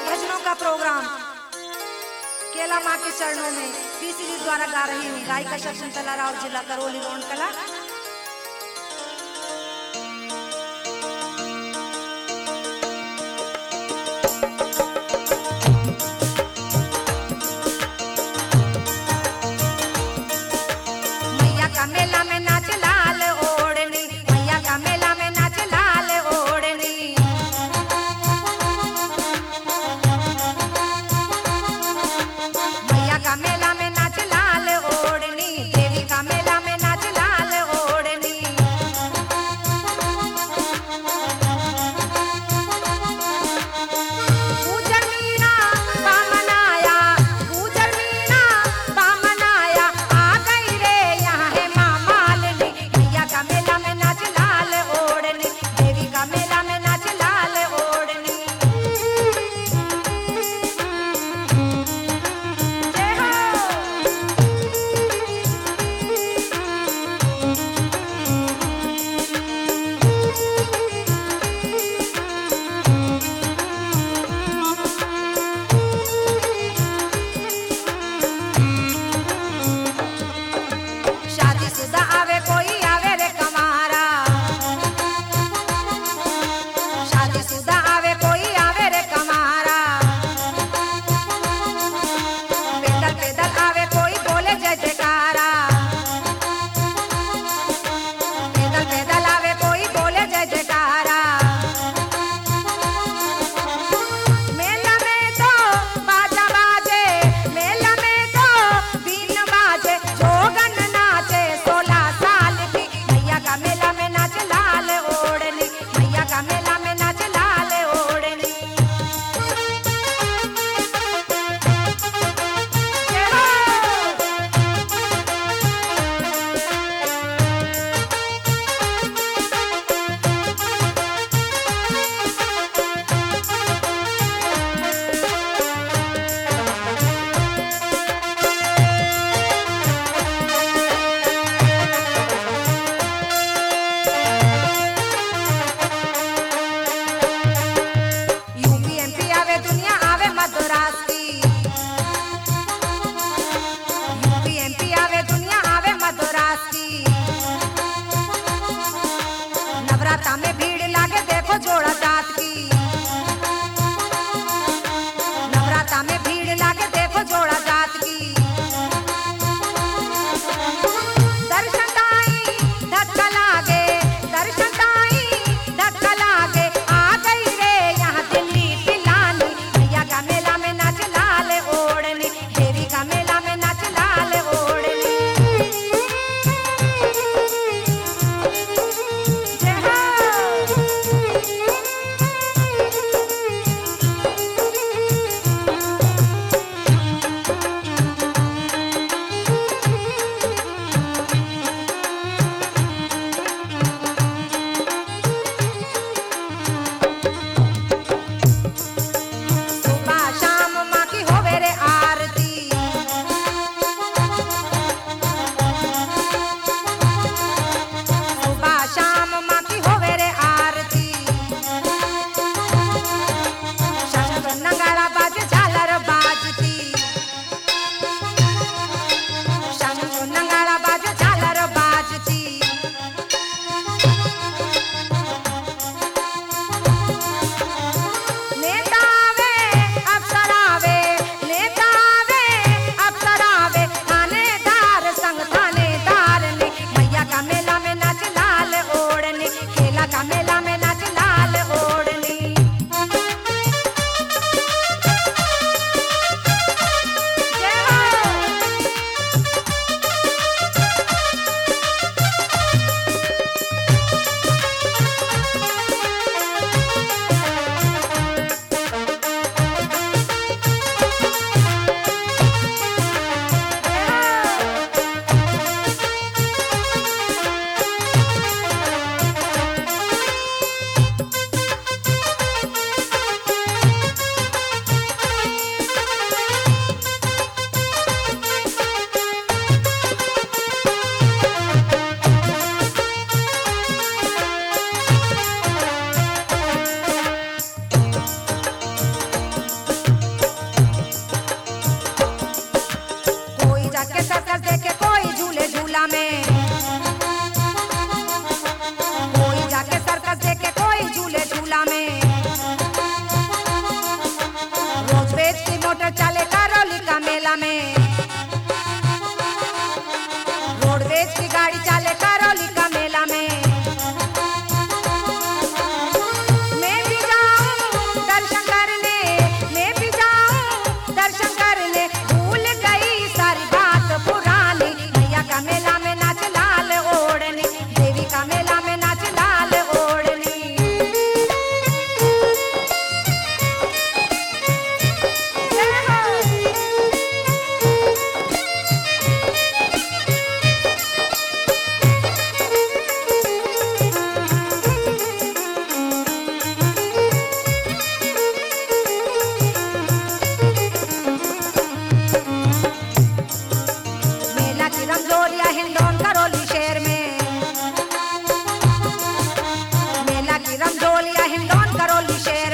भजनों का प्रोग्राम केला माँ के चरणों में पीसीडी द्वारा गा रही हूँ। गायिका शकुंतला राव, जिला करौली, रोहन कला। मैया का मेला में नाच लाल ओढ़नी, मैया का मेला में नाच लाल ओढ़नी। मैया का मेला में नाच लाल ओढ़नी, देवी का मेला में नाच लाल ओढ़नी। पूजन मीना बामन आया, पूजन मीना बामन आया, आ गई रे यहाँ है माँ मालिनी। मैया का मेला में नाच लाल ओढ़नी, देवी का मेला में नाच लाल ओढ़नी। जय हो। शादीशुदा आवे कोई आवे रे कमारा, शादीशुदा आवे कोई आवे रे कमारा। पैदल पैदल आवे कोई बोले जय जयकारा, पैदल पैदल आवे कोई बोले जय जयकारा। मेला में तो बाजा बाजे, मेला में तो बीन बाजे, जोगन नाचे 16 साल की। मैया का मेला में नाच लाल ओढ़नी, मैया का मेला में नाच लाल ओढ़नी। जय हो। यूपी एमपी आवे दुनिया आवे मद्रास की, यूपी एमपी आवे दुनिया आवे मद्रास की। नवरात्रा में भीड़ लागे देखो जोड़ा जात की, नवरात्रा में भीड़ लागे देखो जोड़ा जात की। दर्शन दाई धक्का लागे, दर्शन दाई धक्का लागे, आ गई रे यहाँ दिल्ली पिलानी। मैया का मेला में नाच लाल ओढ़नी, देवी का मेला में नाच लाल ओढ़नी। जय हो। हिंदोन करोली शेर